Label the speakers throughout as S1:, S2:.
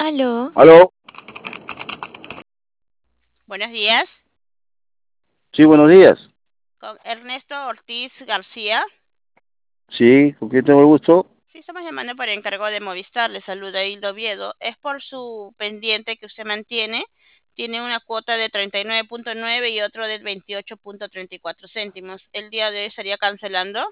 S1: Aló,
S2: ¿Aló?
S3: Buenos días,
S2: Sí, buenos días.
S3: con Ernesto Ortiz García.
S2: Sí, ¿con quién tengo el gusto?
S3: Sí, estamos llamando para encargo de Movistar. Le saluda Hildo Oviedo. Es por su pendiente que usted mantiene. Tiene una cuota de 39.9 y otro de 28.34 céntimos. El día de hoy estaría cancelando.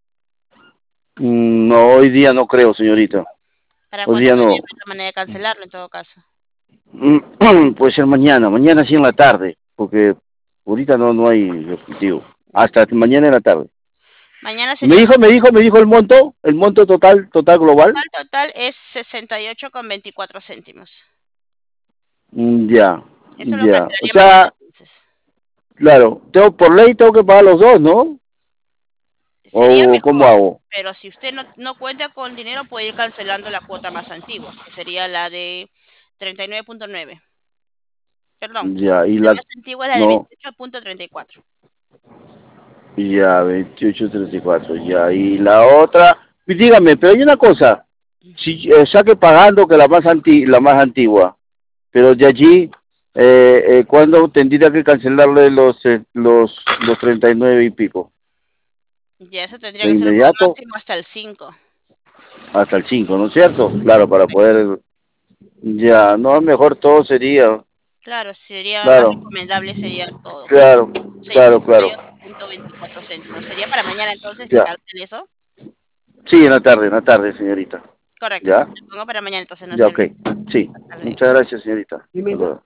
S2: No, hoy día no creo, señorita.
S3: ¿Para
S2: Hoy
S3: cuándo
S2: día
S3: podría
S2: no.
S3: ver la manera de cancelarlo en todo caso?
S2: Puede ser mañana, mañana sí en la tarde, porque ahorita no hay objetivo.
S3: Ya.
S2: Hasta mañana en la tarde.
S3: Mañana
S2: Me
S3: sería
S2: dijo, me dijo el monto total global.
S3: total es 68,24 céntimos.
S2: Ya,
S3: Eso lo
S2: ya. O
S3: cancelaría mañana
S2: sea,
S3: entonces.
S2: claro, por ley tengo que pagar los dos, ¿no?
S3: Sería
S2: ¿O cómo
S3: mejor,
S2: hago?
S3: pero si usted no cuenta con dinero, puede ir cancelando la cuota más antigua, que sería la de 39.9. Perdón,
S2: Ya, y
S3: la
S2: la,
S3: más antigua es la de
S2: no,
S3: 28.34.
S2: ya, 28.34 ya. Y la otra, dígame, pero hay una cosa. Si saque pagando que la más antigua, pero de allí, ¿cuándo tendría que cancelarle los 39 y pico?
S3: Ya eso tendría
S2: ¿De
S3: que ser por
S2: inmediato?
S3: máximo hasta el 5.
S2: Hasta el 5, ¿no es cierto? Claro, para poder, ya, no, mejor todo sería,
S3: Claro, sería más
S2: claro,
S3: recomendable sería todo.
S2: claro, claro, claro,
S3: 68.24 céntimos. ¿Sería para mañana entonces que
S2: ya.
S3: cancele eso?
S2: Sí, en la tarde, señorita.
S3: Correcto.
S2: ¿Ya?
S3: Lo pongo para mañana entonces, no
S2: Ya,
S3: se
S2: ok.
S3: olvide.
S2: Sí.
S3: Hasta luego.
S2: Muchas gracias, señorita. Hasta luego.